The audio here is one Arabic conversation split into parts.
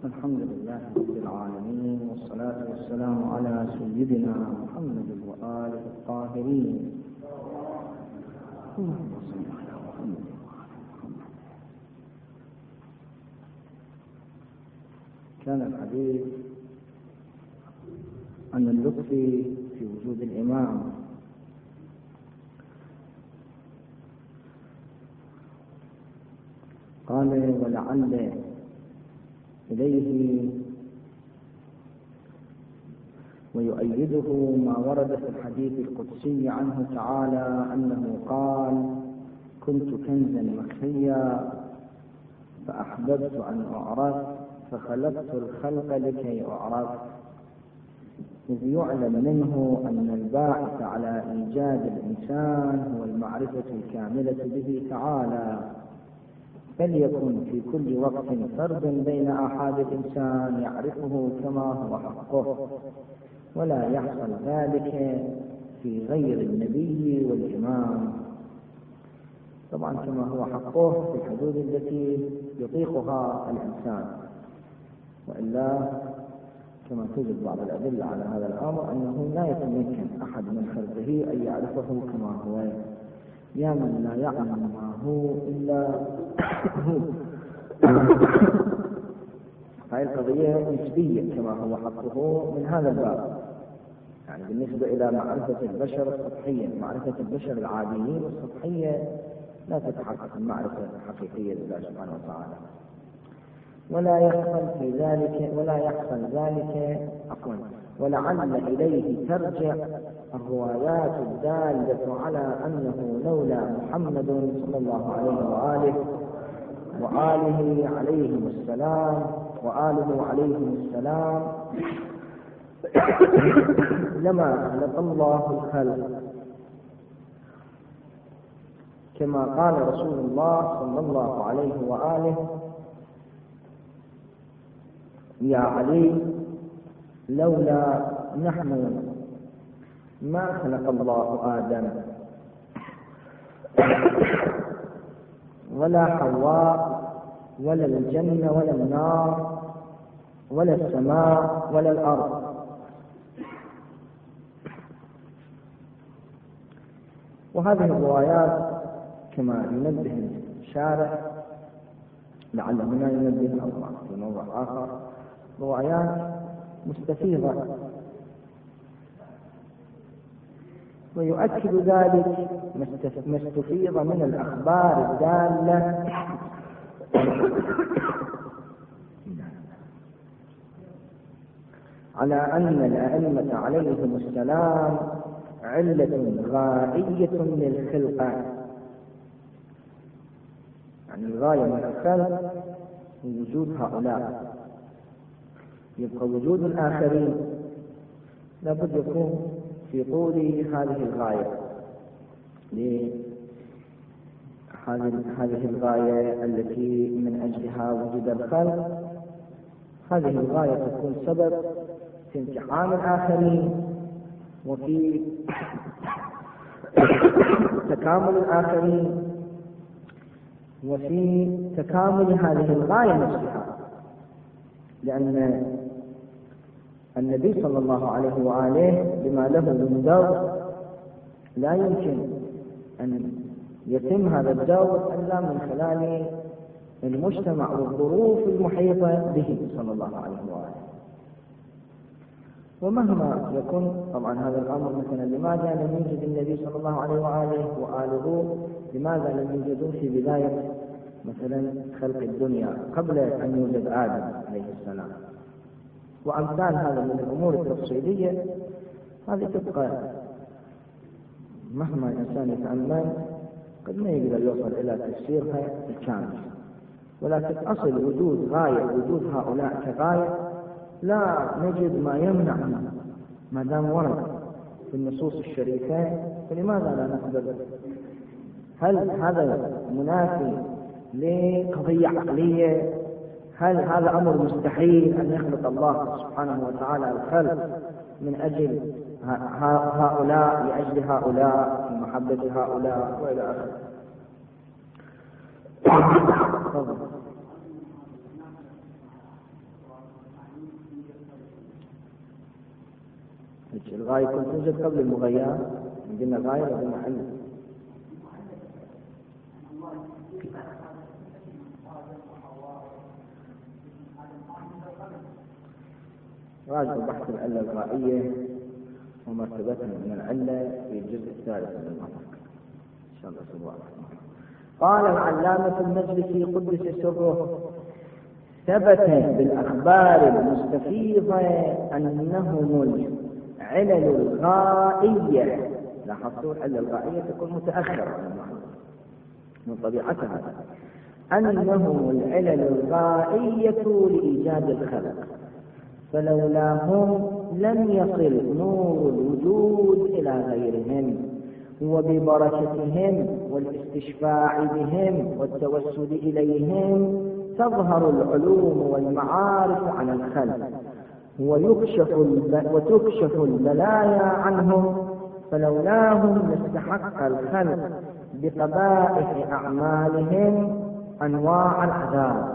الحمد لله رب العالمين، والصلاة والسلام على سيدنا محمد وآله الطاهرين. اللهم صل على محمد. كان الحديث عن اللطف في وجود الإمام. قال: ولعل إليه ويؤيده ما ورد في الحديث القدسي عنه تعالى أنه قال: كنت كنزا مخفيا فأحببت أن أعرف فخلقت الخلق لكي أعرف، إذ يعلم منه أن الباعث على إيجاد الإنسان هو المعرفة الكاملة به تعالى، فليكن في كل وقت فرد بين آحاد الإنسان يعرفه كما هو حقه، ولا يحصل ذلك في غير النبي والإمام، طبعا كما هو حقه في الحدود التي يطيقها الإنسان، وإلا كما توجد بعض الأدلة على هذا الأمر أنه لا يتمكن أحد من خلقه أن يعرفه كما هو، يا من لا يعلم ما هو إلا هو. هذه القضية نسبية كما هو حقه من هذا الباب، يعني بالنسبة إلى معرفة البشر السطحية، معرفة البشر العاديين السطحية لا تتحقق المعرفة الحقيقية لله سبحانه وتعالى، ولا يحصل ذلك ولعل إليه ترجع الروايات الدالة على أنه لولا محمد صلى الله عليه وآله عليهم السلام لما خلق الله الخلق، كما قال رسول الله صلى الله عليه وآله: يا علي لولا نحن ما خلق الله آدم ولا حواء ولا الجنة ولا النار ولا السماء ولا الأرض. وهذه الروايات كما ينبه الشارع، لعل هنا ينبه الله في موضع آخر، روايات مستفيضة، ويؤكد ذلك ما استفيض من الأخبار الدالة على أن الأئمة عليهم السلام علة غائية للخلقة، يعني الغاية من الخلق وجود هؤلاء، يبقى وجود الآخرين لابد يكون في طول هذه الغاية، هذه الغاية التي من أجلها وجد الخلق، هذه الغاية تكون سبب في امتحان الآخرين وفي تكامل الآخرين وفي تكامل هذه الغاية نفسها، لأن النبي صلى الله عليه وآله بما له من دور لا يمكن أن يتم هذا الدور إلا من خلال المجتمع والظروف المحيطة به صلى الله عليه وآله. ومهما يكون طبعا هذا الأمر، مثلا لماذا لم يوجد النبي صلى الله عليه وآله لماذا لم يوجدوا في بداية مثلا خلق الدنيا قبل أن يوجد آدم عليه السلام، وأمثال هذا من الأمور التفصيلية، هذه تبقى مهما الإنسان يتأمل قد ما يقدر يوصل إلى تفسيرها الكامل، ولكن أصل وجود غاية، وجود هؤلاء كغاية لا نجد ما يمنع منه ما دام ورد في النصوص الشريفة، فلماذا لا نقبل؟ هل هذا منافي لقضية عقلية؟ هل هذا أمر مستحيل أن يخلق الله سبحانه وتعالى الخلق من أجل هؤلاء، لأجل هؤلاء، في محبة هؤلاء وإلى آخره؟ الغاية كنت توجد قبل المغيّة، قلنا غاية وقلنا علة. راجع بحث العلة الغائية ومرتبتها من العلة في الجزء الثالث من المنطق إن شاء الله سبحانه. قال العلامة المجلسي قدس سره: ثبت بالأخبار المستفيضة أنهم العلل الغائية، لاحظتوا العلة الغائية تكون متأخرة عن المعنى من طبيعتها، أنهم العلل الغائية لإيجاد الخلق، فلولاهم لم يصل نور الوجود إلى غيرهم، وببركتهم والاستشفاع بهم والتوسل إليهم تظهر العلوم والمعارف عن الخلق، وتكشف البلايا عنهم، فلولاهم لاستحق الخلق بقبائح أعمالهم أنواع العذاب.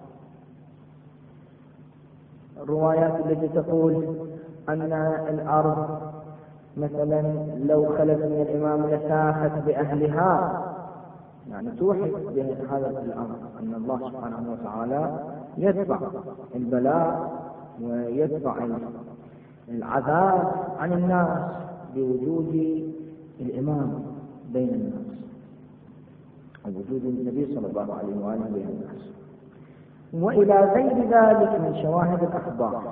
الروايات التي تقول أن الأرض مثلا لو خلت من الإمام لساخت بأهلها، يعني توحي بهذا الأمر أن الله سبحانه وتعالى يدفع البلاء ويدفع العذاب عن الناس بوجود الإمام بين الناس، ووجود النبي صلى الله عليه وآله بين الناس، وإلى غير ذلك من شواهد الأخبار.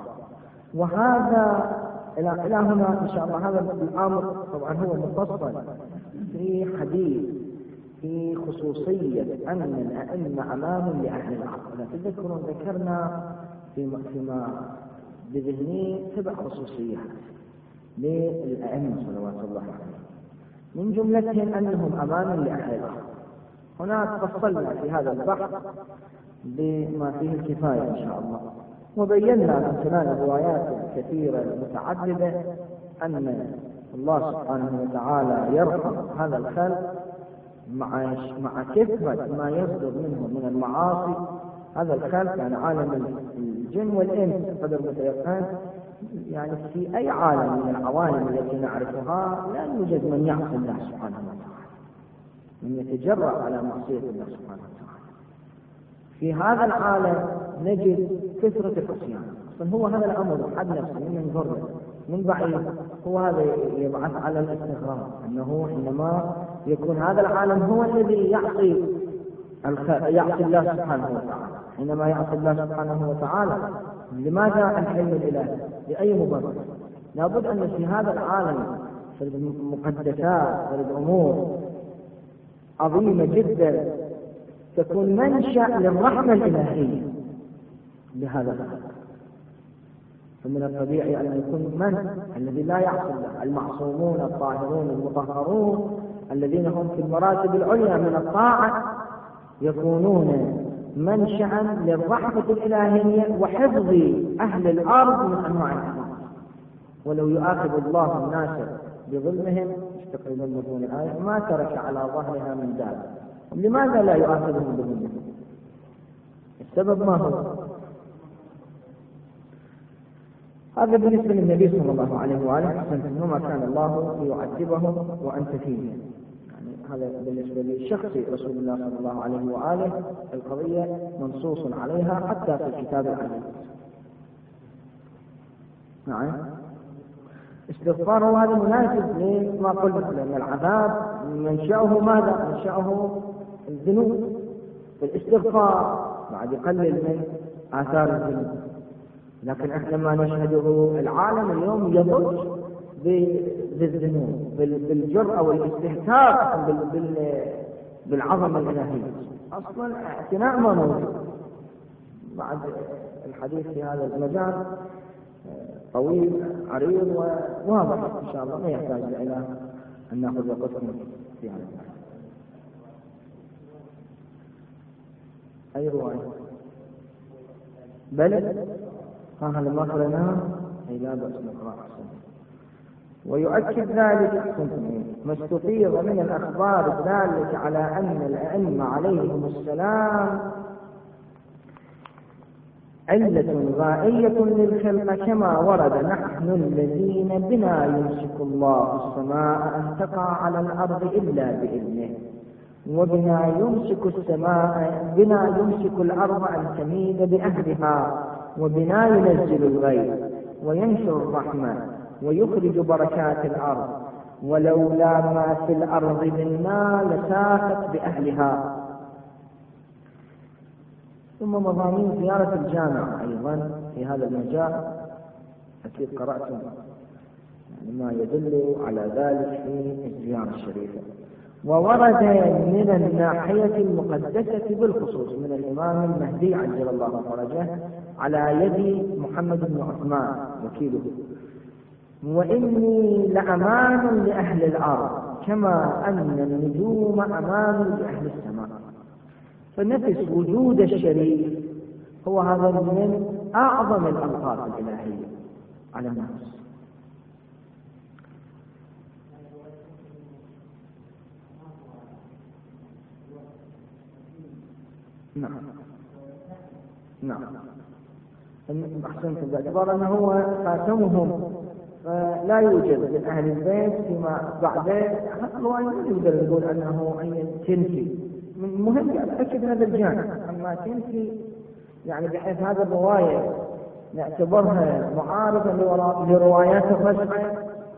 وهذا إلى هنا إن شاء الله هذا الأمر طبعا هو مفصل في حديث في خصوصية أن الأئمة أمام لأهل العقل. لا تذكرون ذكرنا فيما بذهني 7 خصوصيات للأئمة صلوات الله عليهم، من جملتهم أنهم أمام لأهل العقل. هناك فصلنا في هذا البحث بما فيه الكفاية إن شاء الله، وبينا من خلال الروايات الكثيرة المتعددة أن الله سبحانه وتعالى يرحم هذا الخلق مع كثرة ما يصدر منه من المعاصي. هذا الخلق يعني عالم الجن والإنس قدر متيقن، يعني في أي عالم من العوالم التي نعرفها لا يوجد من يعصي الله سبحانه وتعالى، من يتجرأ على معصية الله سبحانه وتعالى. في هذا العالم نجد كثرة العصيان. هو هذا الأمر حد نفسه من ينظر من بعيد، هو هذا يبعث على الاستغراب أنه حينما يكون هذا العالم هو الذي يعصي الله سبحانه وتعالى. حينما يعصي الله سبحانه وتعالى لماذا الحلم الإلهي؟ لأي مبرر؟ لابد أن في هذا العالم في المقدسات والأمور عظيمة جدا تكون منشأ للرحمة الإلهية لهذا الخلق. فمن الطبيعي أن يكون من الذي لا يعصي الله، المعصومون الطاهرون المطهرون الذين هم في المراتب العليا من الطاعة، يكونون منشأ للرحمة الإلهية وحفظ أهل الأرض من أنواع العذاب. ولو يؤاخذ الله الناس بظلمهم يستقبلون الآية ما ترك على ظهرها من دابة. لماذا لا يؤاخذهم بظلمهم؟ السبب ما هو؟ هذا بالنسبة للنبي صلى الله عليه وآله وسلم، وما كان الله ليعذبهم وأنت فيهم. يعني هذا بالنسبة لشخص رسول الله صلى الله عليه وآله، القضية منصوص عليها حتى في الكتاب العزيز. نعم، استغفار هذا مناسب لما قلنا، لأن العذاب منشأه ماذا؟ منشأه الذنوب، والاستغفار بعد يقلل من آثار الذنوب. لكن احنا ما نشهده العالم اليوم يضج بالذنوب، بالجرأة والاستهتار بالعظمة الإلهية. أصلا اعتناء ما موجود. بعد الحديث في هذا المجال طويل عريض وواضح إن شاء الله، ما يحتاج إلى أن نأخذ وقتكم في هذا. أي رواية؟ بل هذا ما قرأناه لا بأس نقرأ. ويؤكد ذلك ما استفيض من الأخبار الدالة على أن الأئمة عليهم السلام علة غائية للخلق كما ورد: نحن الذين بنا يمسك الله السماء أن تقع على الأرض إلا بإذنه، وبنا يمسك الأرض أن تميد بأهلها، وبنا ينزل الغيث وينشر الرحمة ويخرج بركات الأرض، ولولا ما في الأرض منا لساقت بأهلها. ثم مضامين زيارة الجامع أيضا في هذا المجال، أكيد قرأتم ما يدل على ذلك في الزيارة الشريفة. وورد من الناحية المقدسة بالخصوص من الإمام المهدي عجل الله فرجه على يد محمد بن عثمان وكيله: وإني لأمان لأهل الأرض كما أن النجوم أمان لأهل السماء. فنفس وجود الشريف هو هذا من أعظم الألقاب الإلهية على الناس. نعم أحسنت، باعتبار أنه هو خاتمهم فلا يوجد من أهل البيت فيما بعده الرواية لا يقدر نقول أنه أي تنسي. من مهم أتأكد هذا الجانب، أما تنسي يعني بحيث هذا الرواية نعتبرها معارضة لروايات الرجعة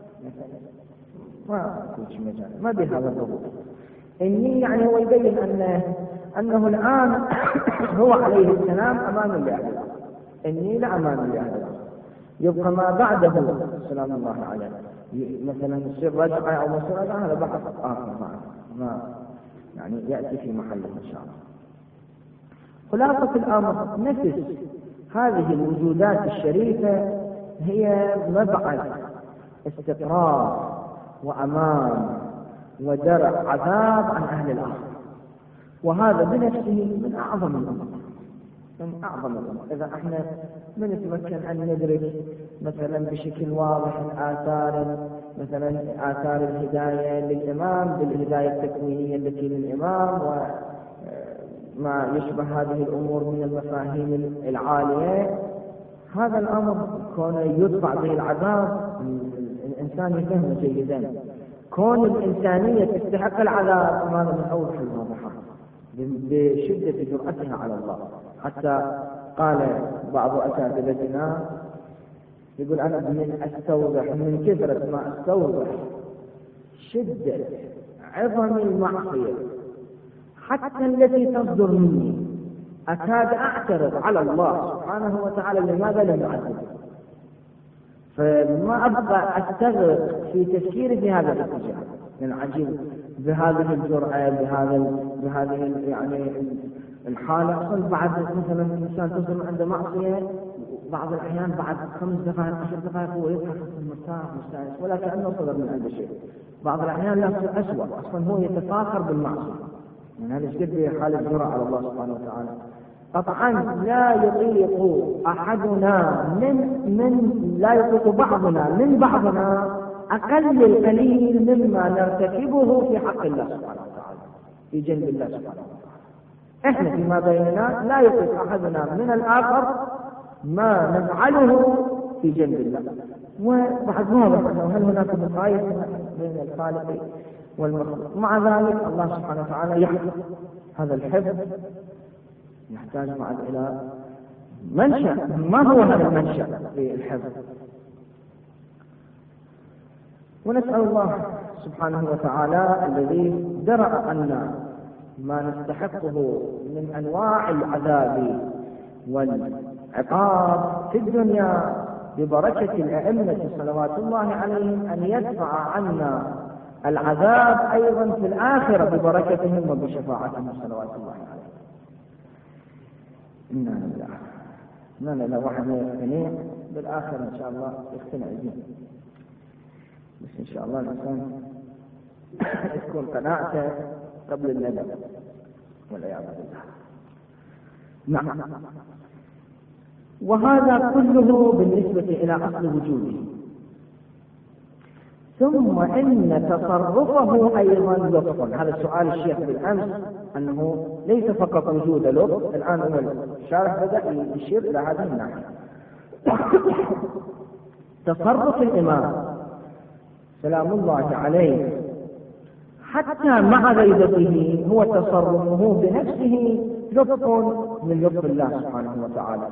ما كنتش مجال، ما بهذا الضبط. إني يعني هو يبين أنه الآن هو عليه السلام أمان لأهل الأرض، إني لأمان لأهل الأرض. يبقى ما بعده سلام الله عليه مثلا يصير رجعة أو مسألة، هذا بحث آخر ما يعني يأتي في محله إن شاء الله. خلاصة الأمر نفس هذه الوجودات الشريفة هي مبعث استقرار وأمان ودرع عذاب عن أهل الأرض، وهذا بنفسه من أعظم الأمور. إذا احنا بنتمكن أن ندرك مثلا بشكل واضح مثلا آثار الهداية للإمام بالهداية التكوينية التي للإمام وما يشبه هذه الأمور من المفاهيم العالية، هذا الأمر كون يدفع به العذاب الإنسان يفهمه جيدا. كون الإنسانية تستحق العذاب هذا من أوضح الواضحات بشدة جرأتها على الله. حتى قال بعض أساتذتنا يقول: أنا أستوضح من كثرة ما أستوضح شدة عظم المعصية حتى التي تصدر مني أكاد أعترض على الله سبحانه وتعالى لماذا لم يعذب، فما أبقى أستغرق في تفكيري في هذا الاتجاه. يعني عجيب بهذه الجرأة بهذه يعني الحالة. أصل بعد مثلا الإنسان تصل عنده معصية بعض الأحيان بعد 5 دقائق 10 دقائق هو يضحك مرتاح مستانس ولا كأنه صدر من عنده شيء. بعض الأحيان لا يصير أسوأ، أصلا هو يتفاخر بالمعصية. يعني هذا الشيء حالة جرأة على الله سبحانه وتعالى. قطعا لا يطيق أحدنا لا يطيق بعضنا من بعضنا أقل القليل مما نرتكبه في حق الله سبحانه وتعالى في جنب الله سبحانه وتعالى. إحنا فيما بيننا لا يطيق أحدنا من الآخر ما نفعله في جنب الله. وبعد واضح هل هناك مقايسة بين الخالق والمخلوق؟ مع ذلك الله سبحانه وتعالى يحفظ هذا الحفظ يحتاج بعد إلى منشأ. ما هو هذا المنشأ في الحفظ؟ ونسأل الله سبحانه وتعالى الذي درأ أن ما نستحقه من أنواع العذاب والعقاب في الدنيا ببركة الأئمة صلوات الله عليهم أن يدفع عنا العذاب أيضا في الآخرة ببركتهم وبشفاعتهم صلوات الله عليهم. إنا لله واحد يقتنع بالآخرة إن شاء الله يقتنع به، بس إن شاء الله الإنسان تكون قناعته قبل الندم والعياذ بالله. نعم. وهذا كله بالنسبة إلى أصل وجوده. ثم إن تصرفه أيضا لطف. هذا سؤال الشيخ بالأمس أنه ليس فقط وجود لب، الآن هو الشارح بدأ يشير إلى هذه الناحية. تصرف الإمام سلام الله عليه حتى مع غيبته هو تصرفه بنفسه لطف من لطف الله سبحانه وتعالى،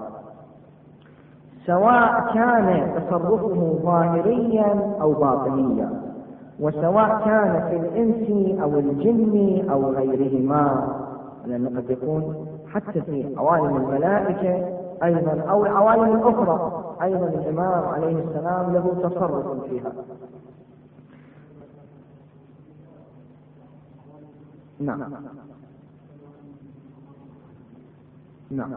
سواء كان تصرفه ظاهريا أو باطنيا، وسواء كان في الإنس أو الجن أو غيرهما، لأنه قد يكون حتى في عوالم الملائكة أيضا أو العوالم الأخرى أيضا الإمام عليه السلام له تصرف فيها. نعم نعم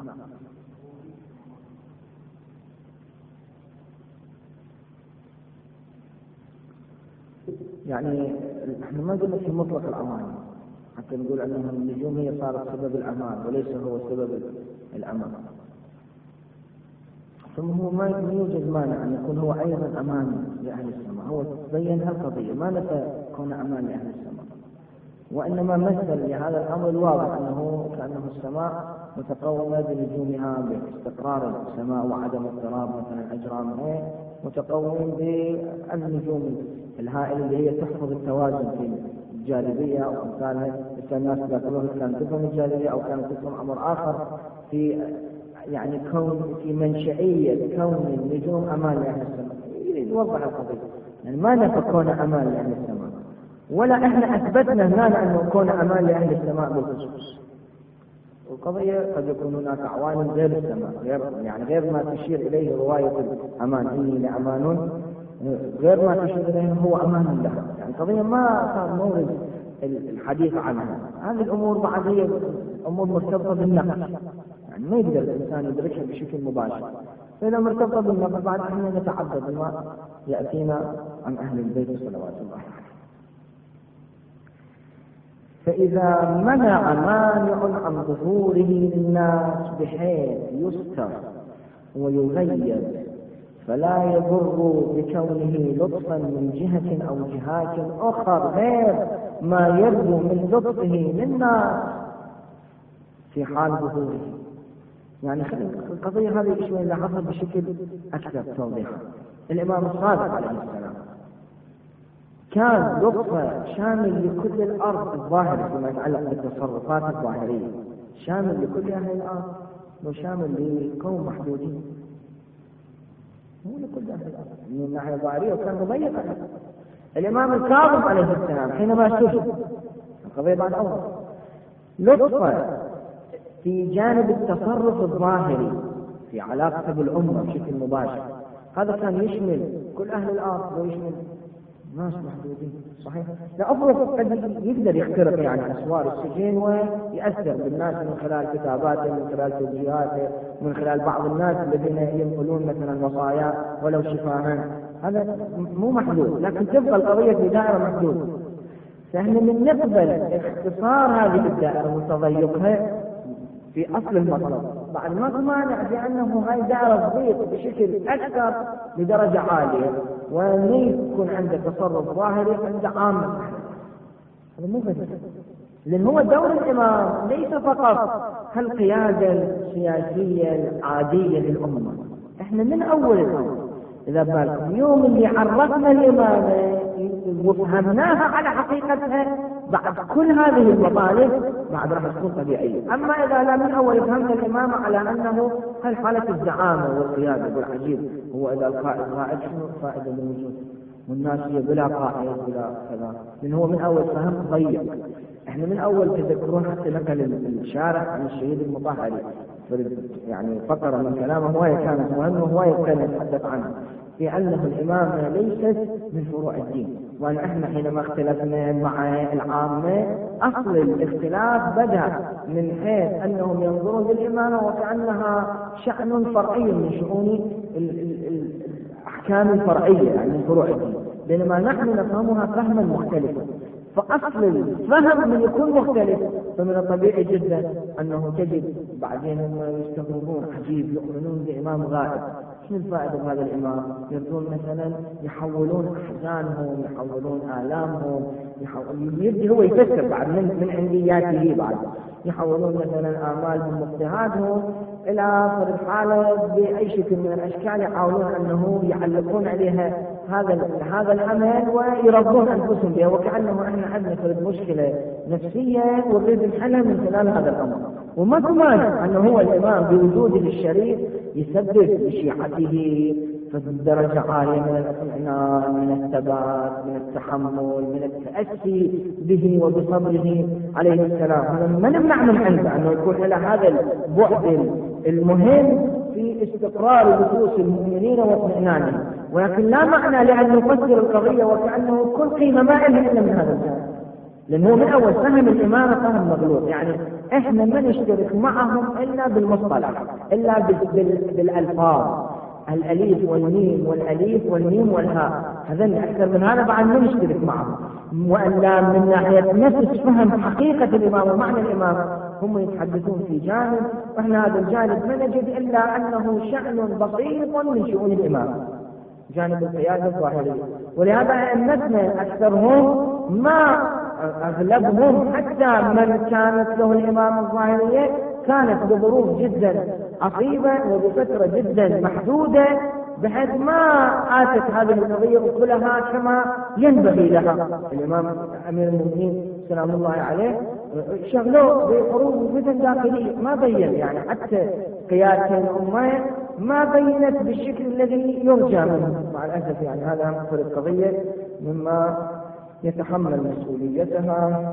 يعني احنا ما قلنا في مطلق الأمان، حتى نقول أن النجوم هي صارت سبب الأمان وليس هو سبب الأمان، ثم هو ما يوجد مانع أن يكون هو أيضا أمان لأهل السماء. هو بين هالقضية، ما نفى كون أمان لأهل السماء، وإنما مثل لهذا الأمر الواضح أنه كأنه السماء متقومة بنجومها باستقرار السماء وعدم اضطراب مثلا أجرامها، متقومين بالنجوم الهائلة اللي هي تحفظ التوازن في الجاذبية أو أمثالها. الناس يقولون كانت تفهم الجاذبية أو كانت تفهم أمر آخر في يعني كون في منشئية كون النجوم أمان لأهل السماء، يريد يوضح القضية. يعني ما نفكون أمان لأهل السماء، ولا احنا اثبتنا هنا انه يكون امان لاهل السماء بالخصوص. والقضيه قد يكون هناك عوالم غير السماء، غير ما تشير اليه روايه الامان، اني لامان، غير ما تشير اليه هو امان لها. يعني القضيه ما صار مورد الحديث عنها. هذه الامور بعد هي امور مرتبطه بالنقل، يعني ما يقدر الانسان يدركها بشكل مباشر، فاذا مرتبطه بالنقل بعد احنا نتعبد بما ياتينا عن اهل البيت صلوات الله عليهم. فإذا منع مانع عن ظهوره للناس بحيث يستر ويغير فلا يضر بكونه لطفا من جهة أو جهات أخرى غير ما يرجو من لطفه للناس في حال ظهوره. يعني القضية هذه شوي لاحظها بشكل أكثر توضيحا. الإمام الصادق عليه السلام كان لطفه شامل لكل الأرض الظاهرة فيما يتعلق بالتصرفات الظاهرية، شامل لكل أهل الأرض وشامل لقوم محدودين، مو لكل أهل الأرض من الناحية الظاهرية، وكان مضيق عليه. الإمام الكاظم عليه السلام حينما استشهد القضية بعد أول لطفه في جانب التصرف الظاهري في علاقته بالأمة بشكل مباشر، هذا كان يشمل كل أهل الأرض ويشمل ناس محدودين. صحيح؟ لا أفرض قد يقدر يخترق يعني أسوار السجين ويأثر بالناس من خلال كتاباته، من خلال توجيهاته، من خلال بعض الناس الذين ينقلون مثلا وصايا ولو شفاها، هذا مو محدود، لكن تبقى القضية في دائرة محدودة. فإحنا من نقبل اختصار هذه الدائرة وتضيقها في أصل المطلب، بعد ما مانع بأنه هاي دائرة تضيق بشكل أكثر بدرجة عالية، وأن يكون عنده تصرف ظاهري عند عامة. هذا مو بس، لأن هو دور الإمام ليس فقط القيادة السياسية العادية للأمة. إحنا من أول الأمر إذا بالكم يوم اللي عرفنا الإمامة وفهمناها على حقيقتها، بعد كل هذه المطالب بعد راح تكون طبيعية. أما إذا لا من أول فهمنا الإمامة على أنه هل حالة الزعامة والقيادة والعجيب، هو إذا القائد قائد شنو الفائدة من وجود والناس هي بلا قائد بلا كذا، لأن هو من أول فهم ضيق. إحنا من أول تذكرون حتى نقل الشارح عن الشهيد المطهري يعني فقرة من كلامه هواية كانت مهمة وهواية كان يتحدث عنها، في أنه الإمامة ليست من فروع الدين، وأن إحنا حينما اختلفنا مع العامة أصل الاختلاف بدأ من حيث أنهم ينظرون للإمامة وكأنها شأن فرعي من شؤون الأحكام الفرعية يعني من فروع الدين، بينما نحن نفهمها فهما مختلفا. فأصل الفهم من يكون مختلف، فمن الطبيعي جدا أنه تجد بعدين هم يستغربون عجيب يؤمنون بإمام غائب شو الفائدة بهذا الإمام؟ يردون مثلا يحولون أحزانهم، يحولون آلامهم، يبدي هو يفسر بعد من عندياته، بعد يحولون مثلا آمالهم واجتهادهم إلى فرد حالة بأي شكل من الأشكال، يحاولون أنه يعلقون عليها هذا العمل ويرضون أنفسهم بها، وكأنه احنا عندنا فرد مشكلة نفسية ونريد نحلها من خلال هذا الأمر. وما كمان أنه هو الإمام بوجوده الشريف يسبب لشيعته فدرجة عالية من الاطمئنان، من الثبات، من التحمل، من التأسي به وبصبره عليه السلام. هذا ما نمنع من عنده أنه يكون إلى هذا البعد المهم في استقرار نفوس المؤمنين واطمئنانهم، ولكن لا معنى لأن نفسر القضية وكأنه كل قيمة ما لها إلا من هذا الجانب، لأنه من أول فهم الإمامة فهم مغلوط. يعني إحنا ما نشترك معهم إلا بالمصطلح، إلا بالألفاظ، الأليف والميم والأليف والميم والهاء، هذا أكثر من هذا بعد ما نشترك معهم. وألا من ناحية نفس فهم حقيقة الإمام ومعنى الإمام هم يتحدثون في جانب، وإحنا هذا الجانب ما نجد إلا أنه شأن بسيط من شؤون الإمام، جانب القيادة الظاهرية. ولهذا أئمتنا أكثرهم ما أغلبهم حتى من كانت له الإمام الظاهرية كانت بظروف جدا عصيبة وبفترة جدا محدودة، بحيث ما آتت هذه القضية كلها كما ينبغي لها. الإمام أمير المؤمنين سلام الله عليه شغلوه بحروب فتن داخلية ما بين، يعني حتى قيادة الأمة ما بينت بالشكل الذي يرجى منه مع الأسف. يعني هذا أكثر القضية مما يتحمل مسؤوليتها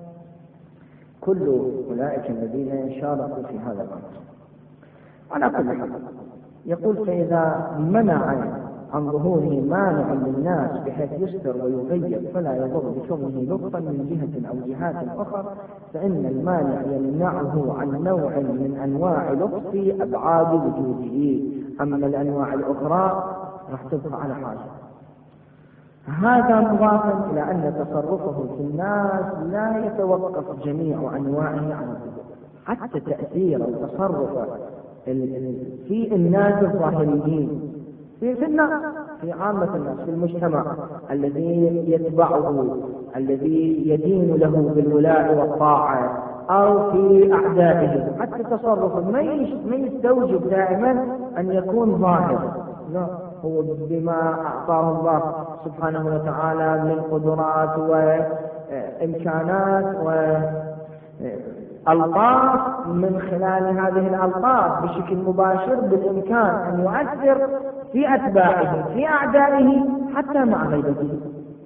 كل أولئك الذين شاركوا في هذا الأمر. على كل حال يقول: فإذا منع عن ظهوره مانع للناس بحيث يستر ويغيب فلا يضر بكونه لطفا من جهة أو جهات أخرى، فإن المانع يمنعه عن نوع من أنواع لطف أبعاد وجوده، أما الأنواع الأخرى راح تبقى على حاجة. هذا مضافا إلى أن تصرفه في الناس لا يتوقف جميع أنواعه عن الظهور، حتى تأثير وتصرف في الناس الظاهريين في الناس، في عامة الناس، في المجتمع الذي يتبعه، الذي يدين له بالولاء والطاعة، أو في أعدائه. حتى تصرفه ما يستوجب دائما أن يكون ظاهر، لا، هو بما أعطاه الله سبحانه وتعالى من قدرات وإمكانات وألطاف، من خلال هذه الألطاف بشكل مباشر بالإمكان أن يؤثر في أتباعه في أعدائه حتى مع غيبته،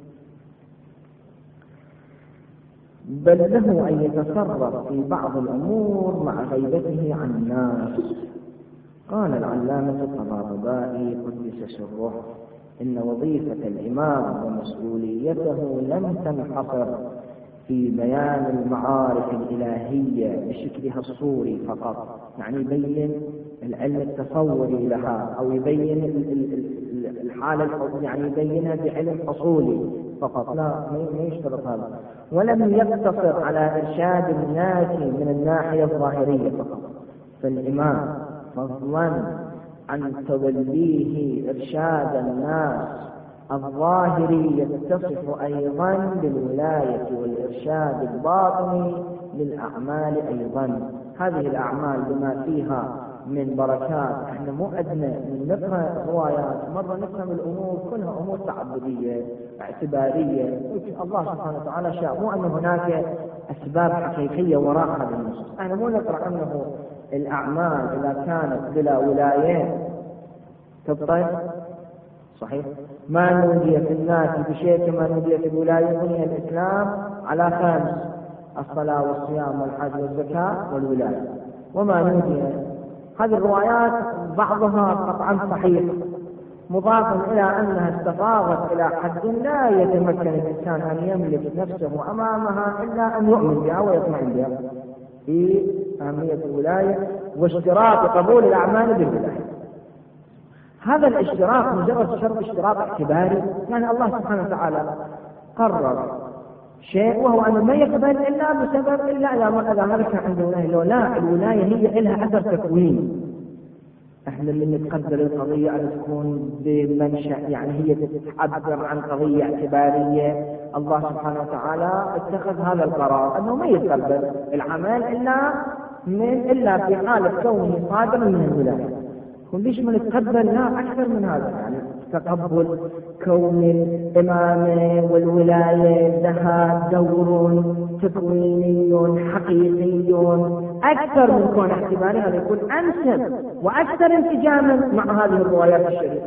بل له أن يتصرف في بعض الأمور مع غيبته عن الناس. قال العلامة الطباطبائي قدس سره: إن وظيفة الإمام ومسؤوليته لم تنحصر في بيان المعارف الإلهية بشكلها الصوري فقط، يعني يبين العلم التصوري لها، أو يبين الحالة، يعني يبينها بعلم حصولي فقط، لا، ما يشترط هذا. ولم يقتصر على إرشاد الناس من الناحية الظاهرية فقط، فالإمام فضلا عن توليه إرشاد الناس الظاهري يتصف أيضا بالولاية والإرشاد الباطني للأعمال أيضا. هذه الأعمال بما فيها من بركات، احنا مو أدنى من نفهم الروايات، مرة نفهم الأمور كلها أمور تعبدية اعتبارية، الله سبحانه وتعالى شاء، مو أن هناك أسباب حقيقية وراء هذه النصوص. احنا مو نقرأ أنه الأعمال إذا كانت بلا ولاية تبطل، صحيح، ما نودي في الناس بشيء كما نودي في الولاية. بني الإسلام على 5: الصلاة والصيام والحج والزكاة والولاية، وما نودي. هذه الروايات بعضها قطعا صحيح، مضافا إلى أنها استفاضت إلى حد لا يتمكن الإنسان أن يملك نفسه أمامها إلا أن يؤمن بها ويطمئن بها، في أهمية الولاية واشتراط قبول الأعمال بالولاية. هذا الاشتراك مجرد شرط اشتراك اعتباري، يعني الله سبحانه وتعالى قرر شيء وهو أنه ما يقبل إلا بسبب، إلا إذا هذا كان عنده ولاية. لا، الولاية هي لها أثر تكوين، احنا اللي نتقبل القضية أن تكون بمنشأ، يعني هي تتعبر عن قضية اعتبارية. الله سبحانه وتعالى اتخذ هذا القرار أنه ما يتقبل العمل إلا في حالة كونه صادرا من الولاية. ليش ما نتقبل؟ لا، أكثر من هذا، يعني تقبل كون الإمامة والولاية لها دور تكويني حقيقي أكثر من كون اعتباري، هذا يكون أنسب وأكثر انسجاما مع هذه الروايات الشريفة.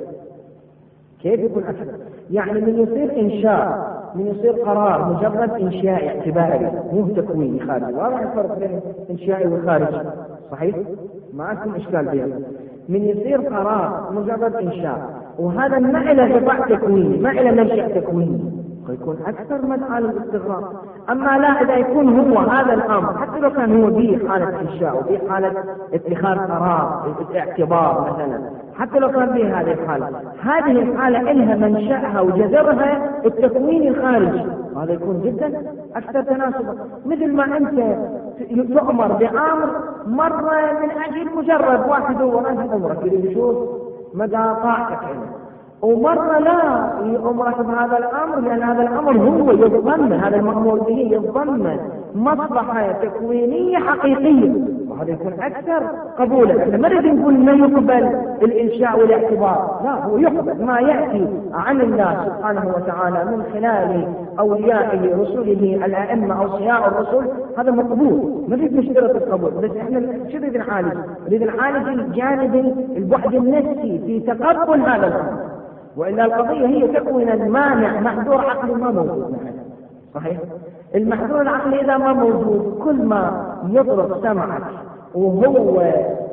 كيف يكون أكثر؟ يعني من يصير إنشاء، من يصير قرار مجرد إنشاء اعتباري مو تكويني خارجي. واضح الفرق بين إنشائي والخارجي؟ صحيح؟ ما عندكم إشكال بينهم. من يصير قرار مجرد إنشاء وهذا ما إلى قطع تكويني، ما إلى منشأ تكويني، فيكون أكثر مدعى للاستغراب. أما لا، إذا يكون هو هذا الأمر حتى لو كان هو به حالة إنشاء وفي حالة اتخاذ قرار اعتبار مثلا، حتى لو كان به هذه الحالة، هذه الحالة إلها منشأها وجذرها التكوين الخارجي، هذا يكون جدا أكثر تناسبا. مثل ما أنت تؤمر بأمر مرة من أجل مجرد واحد هو أنت أمرك يشوف مدى طاعتك عنه، ومرة لا يأمرك بهذا الأمر لأن هذا الأمر هو يتضمن، هذا المأمور به يتضمن مصلحة تكوينية حقيقية، وهذا يكون أكثر قبولا. احنا ما نريد نقول ما يقبل الإنشاء والاعتبار، لا، هو يقبل ما يأتي عن الله سبحانه وتعالى من خلال أوليائه رسله الأئمة أو صياع الرسل، هذا مقبول، ما نريد نشترط القبول. بس احنا شو نريد نعالج؟ نريد نعالج الجانب البعد النفسي في تقبل هذا الأمر، وإلا القضية هي تكوين المانع محذور عقلي ما موجود. صحيح؟ المحذور العقلي إذا ما موجود، كل ما يضرب سمعك وهو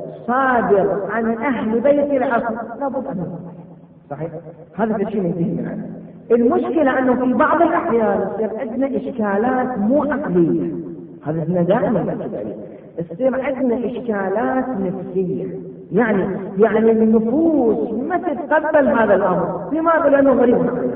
صادر عن أهل بيت العصر لابد أن يكون صحيح. هذا الشيء ينتهي من عنه. المشكلة أنه في بعض الأحيان يصير عندنا إشكالات مو عقلية، هذا احنا دائما نأكد عليه، يصير عندنا إشكالات نفسية، يعني النفوس ما تتقبل هذا الأمر. لماذا؟ لأنه غريب،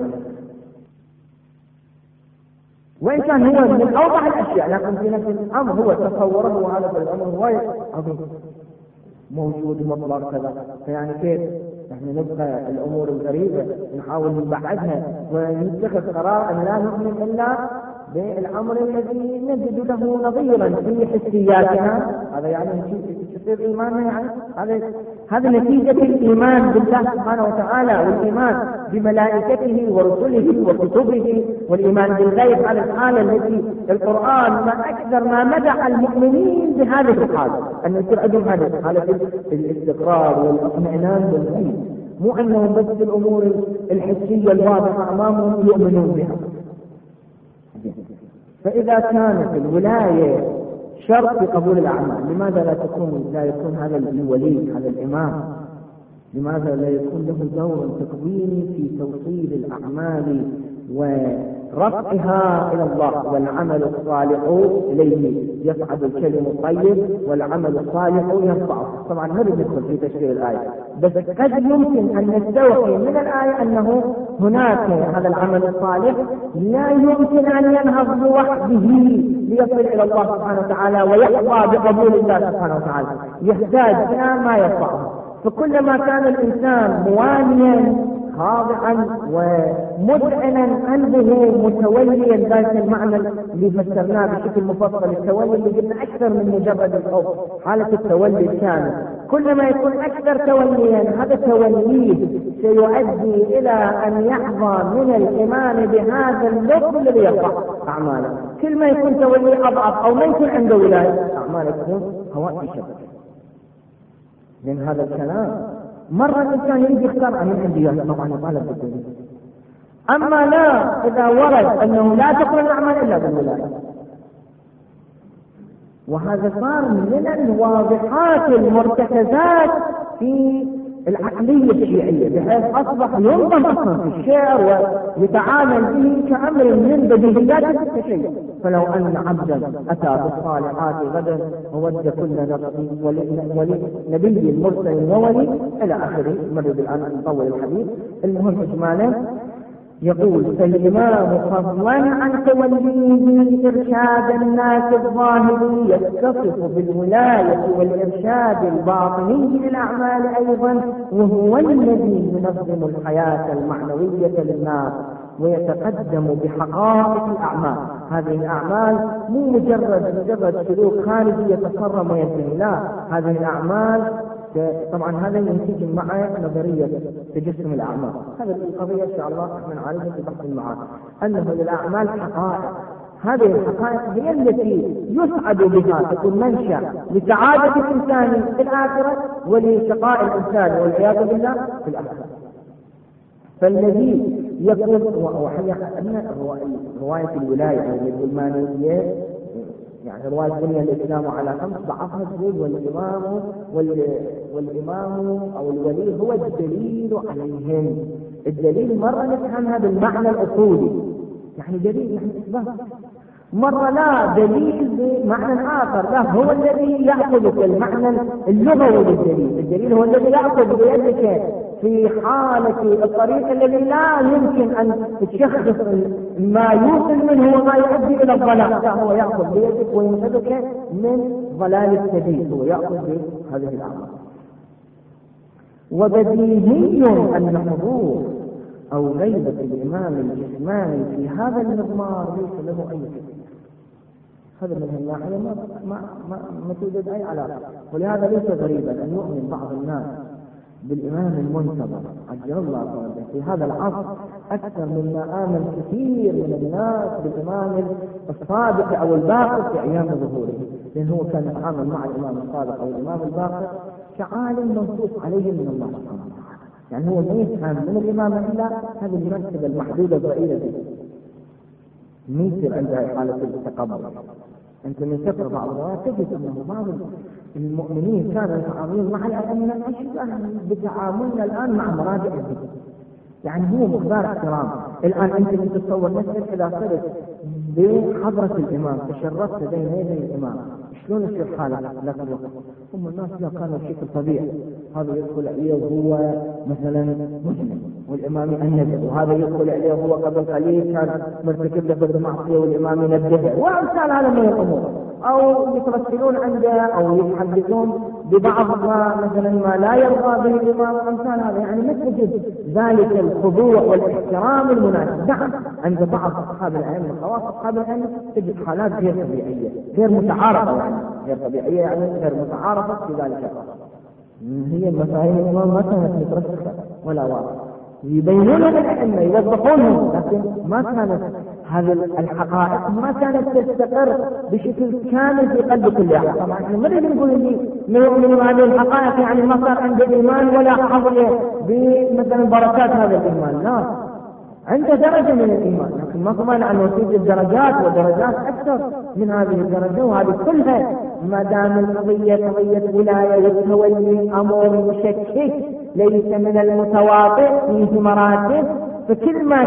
وإن كان هو من أوضح الأشياء، لكن في نفس الأمر هو تصوره وهذا الأمر غير عظيم موجود مطلق كذا. فيعني كيف نحن نبقى الأمور الغريبة نحاول نبعدها ونتخذ قرار أن لا نؤمن إلا بالأمر الذي نجد له نظيرا في حسياتنا؟ هذا يعني يصير إيماننا، يعني هذا نتيجة الإيمان بالله سبحانه وتعالى، والإيمان بملائكته ورسله وكتبه، والإيمان بالغيب على الحالة التي القرآن ما أكثر ما مدح المؤمنين بهذه الحالة، أن يصير عندهم هذه حالة الاستقرار والاطمئنان بالغيب، مو أنهم بس الأمور الحسية الواضحة أمامهم يؤمنون بها. فإذا كانت الولاية شرط في قبول الأعمال، لماذا لا يكون هذا الولي، هذا الإمام، لماذا لا يكون له دور تكويني في توصيل الأعمال ورفعها إلى الله؟ والعمل الصالح إليه يصعد الكلم الطيب والعمل الصالح يرفعه. طبعا ما ندخل في تشريع الآية، بس قد يمكن أن نستوحي من الآية أنه هناك هذا العمل الصالح لا يمكن أن ينهض لوحده ليصل إلى الله سبحانه وتعالى ويحظى بقبول الله سبحانه وتعالى، يحتاج إلى ما يرفعه. فكلما كان الإنسان مواليا خاضعا ومذعنا قلبه متوليا، ذلك المعنى اللي فسرناه بشكل مفصل، التولي اللي قلنا أكثر من مجرد الخوف، حالة التولي الكامل، كلما يكون أكثر توليا هذا توليه سيؤدي إلى أن يحظى من الإيمان بهذا اللفظ الذي يرفع أعماله. كل ما يكون تولي أضعف أو ما يكون عنده ولاية، أعماله تكون هواء في شبكة. من هذا الكلام مرة الإنسان يريد يختار من عندي طبعا يطالب بالدنيا. أما لا، إذا ورد أنه لا تقبل الأعمال إلا بالولاية، وهذا صار من الواضحات المرتكزات في العقلية الشيعية، بحيث أصبح ينظم أصلا في الشعر ويتعامل به كأمر من بديهيات التشيع. فلو أن عبدا أتى بالصالحات غدا وود كل ولنبي مرسل وولي إلى آخره. مرد الآن نطول الحديث. المهم إجمالا يقول: فالإمام فضلا عن توليه إرشاد الناس الظاهري يتصف بالولاية والإرشاد الباطني للأعمال أيضا، وهو الذي ينظم الحياة المعنوية للناس ويتقدم بحقائق الأعمال. هذه الأعمال مو مجرد سلوك خارجي يتصرم وينتهي، لا، هذه الأعمال طبعا هذا ينسجم مع نظرية تجسم الأعمال. هذه القضية إن شاء الله نحن نعالجها في بحث المعاد، أنه للأعمال حقائق، هذه الحقائق هي التي يسعد بها، تكون منشأ لسعادة الإنسان في الآخرة ولشقاء الإنسان والعياذ بالله في الآخرة. فالذي يقول وحيا أن رواية الولاية الإيمانية، يعني رواية بني الإسلام على 5 ضعفها تقول والإمام أو الولي هو الدليل عليهم. الدليل مرة نفهمها بالمعنى الأصولي، يعني دليل يعني إثبات، مرة لا، دليل بمعنى آخر، لا، هو الذي يأخذك المعنى اللغوي للدليل. الدليل هو الذي يأخذ بيدك في حالة الطريق الذي لا يمكن أن تشخص ما يوصل منه وما يؤدي إلى الضلال، لا، هو يأخذ بيدك وينقذك من ضلال السبيل، هو يأخذ بهذه الأعمال. وبديهي أن حضور أو غيبة الإمام الجسماني في هذا المضمار ليس له أي تأثير. هذا من الناحية ما توجد أي علاقة، ولهذا ليس غريبا أن يؤمن بعض الناس بالإمام المنتظر عجل الله تعالى في هذا العصر أكثر مما آمن كثير من الناس بالإمام الصادق أو الباقر في أيام ظهوره، لأنه كان يتعامل مع الإمام الصادق أو الإمام الباقر كعالم منصوص عليه من الله سبحانه وتعالى. يعني هو ما يفهم من الإمام إلا هذه المرتبة المحدودة الضئيلة دي، ما يصير عندها حالة التقبل. أنت من كثر بعض الروايات تجد أنه بعض المؤمنين كانوا يتعاملون مع الأئمة أشبه بتعاملنا الآن مع مراجع الذكر، يعني هو مقدار احترام. الآن أنت من تتصور نفسك إذا صرت بحضرة الإمام تشرفت بين يدي الإمام، شلون يصير حالك لك الوقت؟ هم الناس لا كانوا بشكل طبيعي، هذا يدخل عليه وهو مثلا مسلم والإمام ينبه، وهذا يدخل عليه وهو قبل قليل كان مرتكب له معصية والإمام ينبهه، وأمثال هذا من الأمور. أو يترسلون عنده أو يتحدثون ببعض ما مثلا ما لا يرضى به الإمام، أمثال هذا، يعني ما تجد ذلك الخضوع والاحترام المناسب. نعم عند بعض أصحاب العلم وخواص أصحاب العلم تجد حالات غير طبيعية، غير متعارفة، يعني غير طبيعية يعني غير متعارفة في ذلك الأمر. هي المفاهيم الإمام ما كانت مترسخة ولا واضحة، يبينونها للأئمة يوضحونهم، لكن ما كانت هذه الحقائق ما كانت تستقر بشكل كامل في قلب كل أحد. طبعا احنا ما نقدر نقول اني من هذه الحقائق يعني ما صار عنده ايمان ولا حظ بمثلا بركات هذا الايمان، لا، عنده درجة من الإيمان، لكن ما ضمن أن توجد درجات ودرجات أكثر من هذه الدرجة، وهذه كلها ما دام القضية قضية ولاية والتولي أمر مشكك ليس من المتواطئ في مراتب، فكل ما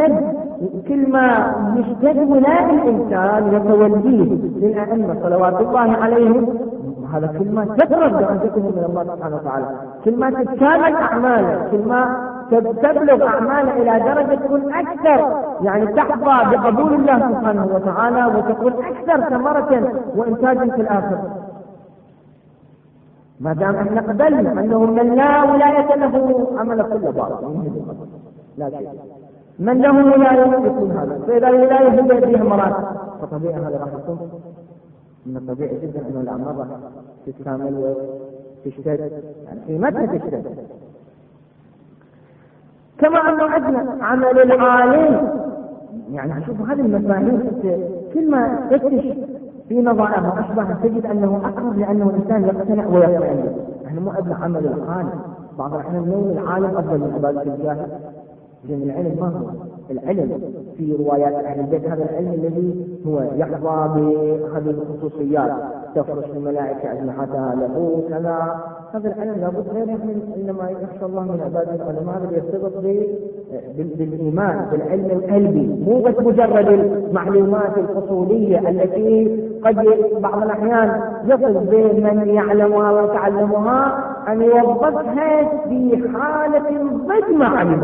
يشتد ولاء الإنسان وتوليه للأئمة صلوات الله عليهم، هذا كل ما تقرب درجته من الله سبحانه وتعالى، كل ما تتكامل أعماله، كل ما تبلغ أعماله إلى درجة تكون أكثر، يعني تحظى بقبول الله سبحانه وتعالى وتكون أكثر ثمرة وإنتاجا في الآخرة. ما دام احنا قبلنا أنه من لا ولاية له عمل كل باطل لا شيء، من له ولاية يكون هذا، فإذا الولاية هي فيها مراتب، فطبيعي هذا راح يكون من الطبيعي جدا أنه الأعمال راح تتكامل وتشتد، يعني قيمتها تشتد. كما أنه عندنا عمل العالم، يعني شوفوا هذه المفاهيم كل ما تفتش في نظائرها أشبه تجد أنه أقرب لأنه الإنسان يقتنع ويقتنع. نحن مو أبنى عمل العالم، بعض الأحيان نقول العالم أفضل من عبادة الجاهل، لأن العلم ما هو العلم في روايات أهل البيت، هذا العلم الذي هو يحظى بهذه الخصوصيات، تفرش الملائكة أجنحتها له كذا، هذا العلم لابد غير إنما يخشى الله من عباده العلماء، هذا يرتبط بالإيمان بالعلم القلبي، مو بس مجرد المعلومات الفصولية التي قد بعض الأحيان يصل بمن يعلمها ويتعلمها أن يوظفها في حالة ضد ما علمها،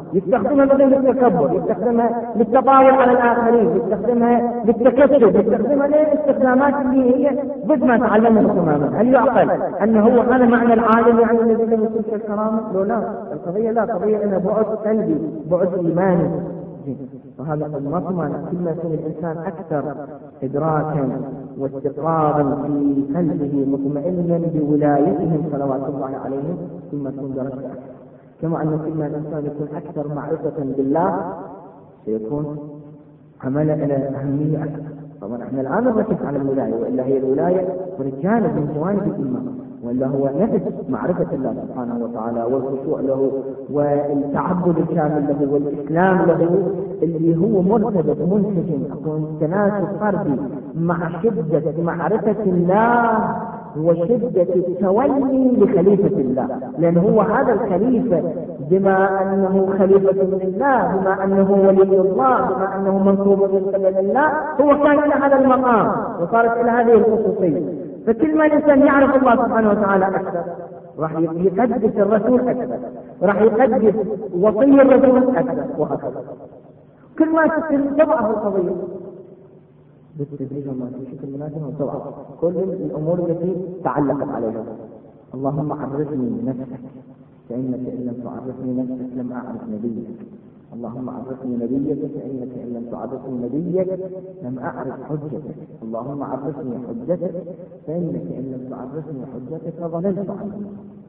يستخدمها بدل التكبر، يستخدمها للتطاول على الآخرين، يستخدمها للتكسب، يستخدمها لاستخدامات اللي هي ضد ما تعلمنا تماما. هل يعقل أنه هو هذا معنى العالم يعني الذي لم يكن في الكرامة؟ لو لا، القضية لا، قضية أنها بعد سلبي، بعد إيماني. وهذا المطمئن كل ما يكون الإنسان أكثر إدراكا واستقرارا في قلبه مطمئنا بولايتهم صلوات الله عليهم، كل ما تكون درجة أكثر. كما أن كل ما الإنسان يكون أكثر معرفة بالله سيكون عمل إلى أهمية أكثر. طبعا احنا الآن نركز على الولاية، وإلا هي الولاية ورجال من جوانب الإيمان، وإلا هو نفس معرفة الله سبحانه وتعالى والخشوع له والتعبد الكامل له والإسلام له، اللي هو مرتبط منسجم أكون تناسب فردي مع شدة معرفة الله وشدة التولي لخليفة الله. لأن هو هذا الخليفة بما أنه خليفة من الله، بما أنه ولي الله، بما أنه منصوب من قبل الله، هو كان إلى هذا المقام وصارت إلى هذه الخصوصية. فكل ما الإنسان يعرف الله سبحانه وتعالى أكثر راح يقدس الرسول أكثر، راح يقدس وصي الرسول أكثر، وهكذا. كل ما تضعف القضية بالتدريج وما في شكل مناسب وتضعف كل الأمور التي تعلقت عليها. اللهم عرفني نفسك فإنك إن لم تعرفني نفسك لم أعرف نبيك. اللهم عرفني نبيك فإنك إن لم تعرفني نبيك لم أعرف حجتك. اللهم عرفني حجتك فإنك إن لم تعرفني حجتك ضللت عنك.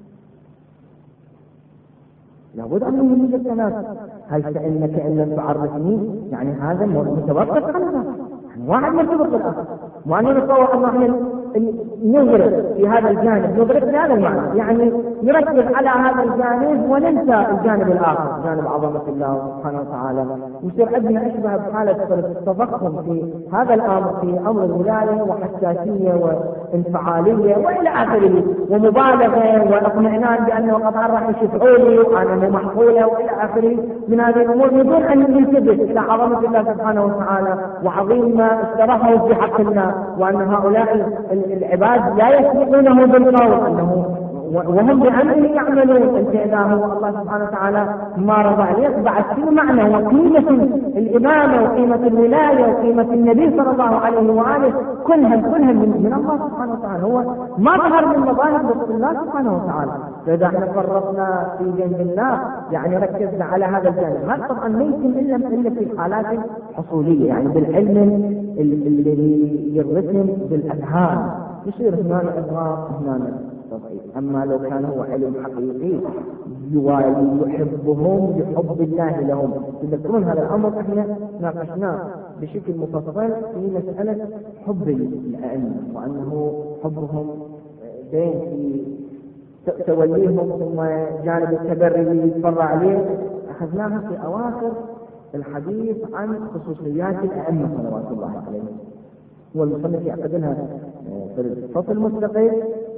لابد أن يوجد التناسب. هل فإنك إن لم تعرفني يعني هذا متوقف على ذلك، يعني واحد مرتبط بالآخر. وأنا نتصور أن احنا نغرق في هذا الجانب، نغرق في هذا المعنى، يعني نركز على هذا الجانب وننسى الجانب الآخر، جانب عظمة الله سبحانه وتعالى، ويصير عندنا أشبه بحالة التضخم في هذا الأمر، في أمر الولاية وحساسية وانفعالية وإلى آخره، ومبالغة واطمئنان بأنه قطعا راح يشفعوا لي وأنا محفولة وإلى آخره من هذه الأمور، بدون أن ننتبه إلى عظمة الله سبحانه وتعالى وعظيم ما اشتراه في حق الله، وأن هؤلاء العباد لا يسبقونه بالقول أنه وهم بأمره يعملون. انت إذا هو الله سبحانه وتعالى ما رضى عليه بعد كل معنى وقيمة الإمامة وقيمة الولاية وقيمة النبي صلى الله عليه وآله كلها من الله سبحانه وتعالى. هو ما ظهر من مظاهر بسم الله سبحانه وتعالى. فإذا احنا فرطنا في جنب الله يعني ركزنا على هذا الجانب، هذا طبعا ما يمكن إلا في الحالات الحصولية، يعني بالعلم الذي يرسم بالأذهان يصير هنا إضغاط هنا طبيعي. أما لو كان هو علم حقيقي يوالي يحبهم بحب الله لهم. تذكرون هذا الأمر احنا ناقشناه بشكل مفصل في مسألة حب الأئمة، وأنه حبهم بين في توليهم ثم جانب التبري اللي يتفرع عليه. أخذناها في أواخر الحديث عن خصوصيات الأئمة صلوات الله عليهم، والمصنف يعقدها في الفصل المستقل،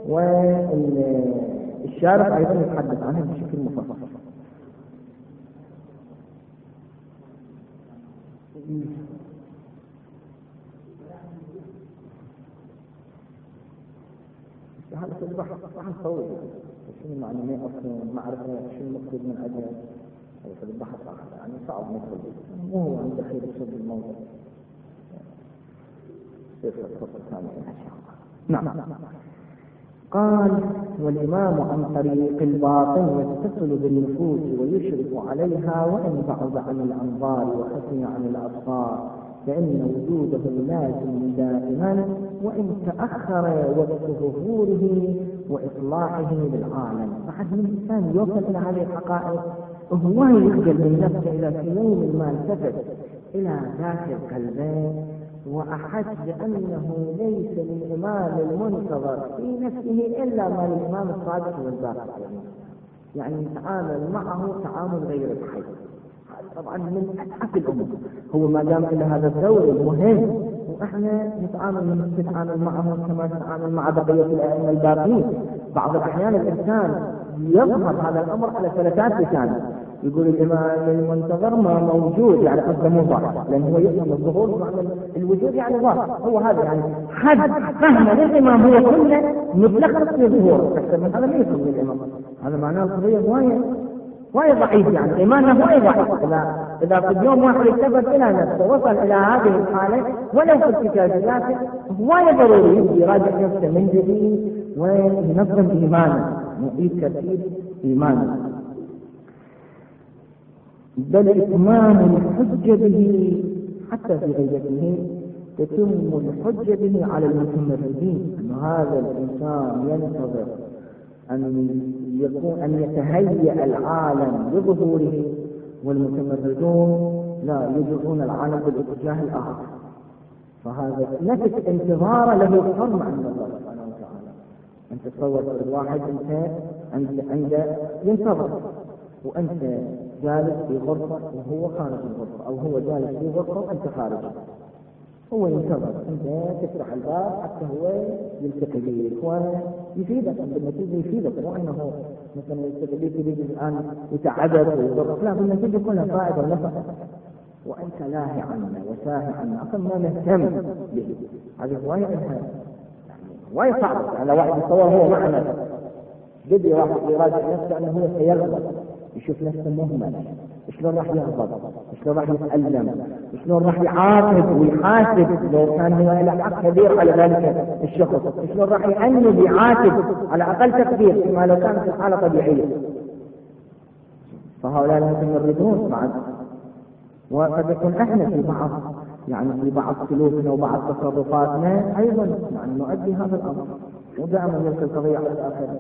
والشارح أيضا يتحدث عنها بشكل مفصل. هذا البحث بحث طويل، شنو معنى ما أصلا معرفة شنو المقصود من أجل في البحث يعني صعب ندخل مو هو عند خير الشد الموضوع في الفصل الثاني إن شاء الله. نعم. قال: والإمام عن طريق الباطن يتصل بالنفوس ويشرف عليها وإن بعد عن الأنظار وخفي عن الأبصار، فإن وجوده لازم دائما وإن تأخر وقت ظهوره وإصلاحه للعالم. أحد من الإنسان يوصل إلى هذه الحقائق وهو يخجل من نفسه إلى في يوم ما التفت إلى داخل قلبه وأحس بأنه ليس للإمام المنتظر في نفسه إلا ما للإمام الصادق والباقر، يعني يتعامل معه تعامل غير الحي. طبعا من أتعب الأمور هو ما دام إلى هذا الدور المهم، وإحنا نتعامل معه كما نتعامل مع بقية الأئمة الباقين. بعض الأحيان الإنسان يظهر هذا الأمر على ثلاثات لسان، يقول الإمام المنتظر ما موجود، يعني قد مو ظاهر، لأن هو يفهم الظهور معنى الوجود يعني ظاهر. هو هذا يعني حد فهم للإمام هو كله متلخص في الظهور، أكثر من هذا ما يفهم للإمام. هذا معناه القضية هواية وايد ضعيف، يعني إيماننا وايد ضعيف. إذا في اليوم واحد التفت إلى نفسه وصل إلى هذه الحالة ولو في الكتابيات، وايد ضروري يراجع نفسه من جديد وينظم إيمانه، يعيد ترتيب إيمانه. بل إتمام الحجة به حتى في غيبته تتم الحجة به على المتمردين، أن هذا الإنسان ينتظر أن يتهيأ العالم لظهوره، والمتمردون لا يجرون العالم بالاتجاه الآخر. فهذا نفس انتظار له حرمة عند الله سبحانه وتعالى. أنت تصور الواحد أنت ينتظر، وأنت جالس في غرفة وهو خارج الغرفة، أو هو جالس في غرفة وأنت خارج، هو ينتظر، أنت تفتح الباب حتى هو يلتقي بك ويفيدك بالنتيجة، يفيدك، مو أنه مثلا يلتقي بك يريد الآن يتعبك ويضرك، لا، بالنتيجة كلها فائدة ونفع، وأنت لاهي عنه وساهي عنه، أصلا ما مهتم به. هذه هواية هواية صعبة على واحد يتصور هو معنا، بدي واحد يراجع نفسه أنه هو سيغضب، يشوف نفسه مهمل، شلون راح يغضب، شلون راح يتألم، شلون راح يعاقب ويحاسب لو كان هو له حق كبير على ذلك الشخص، شلون راح يأنب ويعاتب على أقل تقدير فيما لو كانت الحالة طبيعية. فهؤلاء المتمردون بعد، وقد يكون احنا في بعض سلوكنا وبعض تصرفاتنا ايضا نؤدي هذا الامر، ودائما نلقي القضيه على الاخره،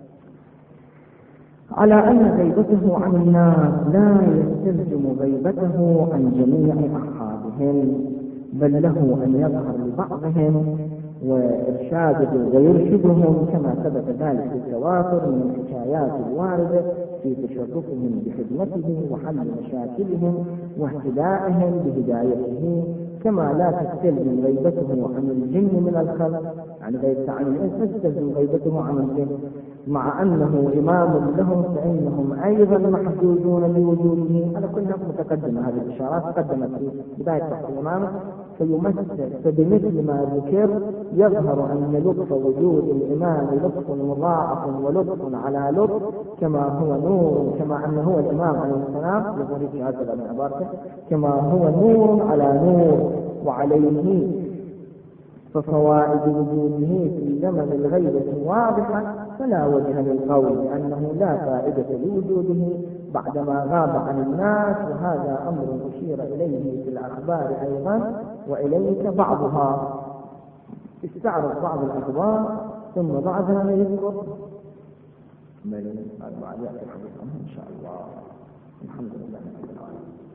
على ان غيبته عن الناس لا يستلزم غيبته عن جميع اصحابهم، بل له ان يظهر لبعضهم وإرشاده ويرشدهم كما ثبت ذلك في التواتر من الحكايات الواردة في تشرفهم بخدمته وحل مشاكلهم واهتدائهم بهدايته، كما لا تستلزم غيبته عن الجن من الخلق، يعني غيبته عن الإنس تستلزم غيبته عن الجن، مع أنه إمام لهم فإنهم أيضا محدودون بوجوده. على كل هذا متقدمة، هذه الإشارات تقدمت في بداية بحث الإمام، فبمثل ما ذكر يظهر أن لطف وجود الإمام لطف مضاعف ولطف على لطف، كما هو نور، كما أنه هو الإمام عليه السلام يقول في هذا من عبارته كما هو نور على نور، وعليه ففوائد وجوده في زمن الغيبة واضحة، فلا وجه للقول بأنه لا فائدة لوجوده بعدما غاب عن الناس، وهذا أمر أشير إليه في الأخبار أيضا، وإليك بعضها. استعرض بعض الأخبار ثم بعدها يذكر إن شاء الله. الحمد لله رب العالمين.